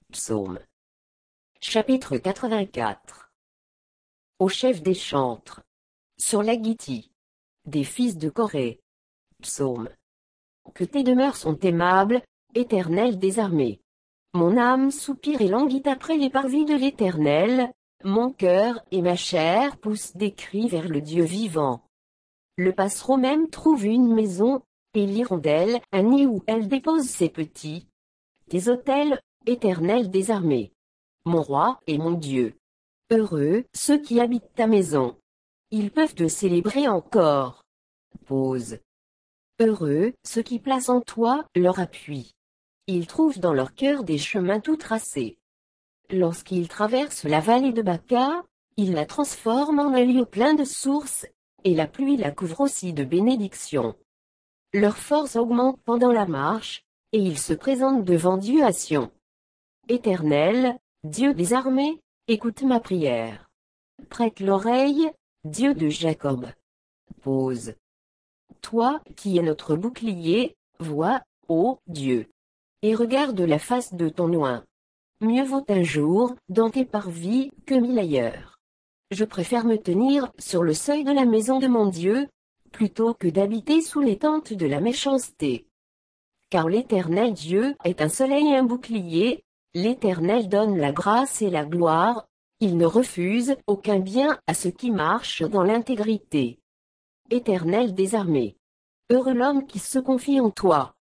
Psaume. Chapitre 84. Au chef des chantres. Sur la Gittie. Des fils de Corée. Psaume. Que tes demeures sont aimables, Éternel des armées. Mon âme soupire et languit après les parvis de l'Éternel, mon cœur et ma chair poussent des cris vers le Dieu vivant. Le passereau même trouve une maison, et l'hirondelle un nid où elle dépose ses petits. Tes autels, Éternel des armées. Mon roi et mon Dieu. Heureux ceux qui habitent ta maison. Ils peuvent te célébrer encore. Pause. Heureux ceux qui placent en toi leur appui. Ils trouvent dans leur cœur des chemins tout tracés. Lorsqu'ils traversent la vallée de Baca, ils la transforment en un lieu plein de sources, et la pluie la couvre aussi de bénédictions. Leur force augmente pendant la marche, et ils se présentent devant Dieu à Sion. Éternel, Dieu des armées, écoute ma prière. Prête l'oreille, Dieu de Jacob. Pause. Toi, qui es notre bouclier, vois, ô Dieu. Et regarde la face de ton oint. Mieux vaut un jour, dans tes parvis, que 1000 ailleurs. Je préfère me tenir sur le seuil de la maison de mon Dieu, plutôt que d'habiter sous les tentes de la méchanceté. Car l'Éternel Dieu est un soleil et un bouclier, l'Éternel donne la grâce et la gloire, il ne refuse aucun bien à ceux qui marchent dans l'intégrité. Éternel des armées. Heureux l'homme qui se confie en toi.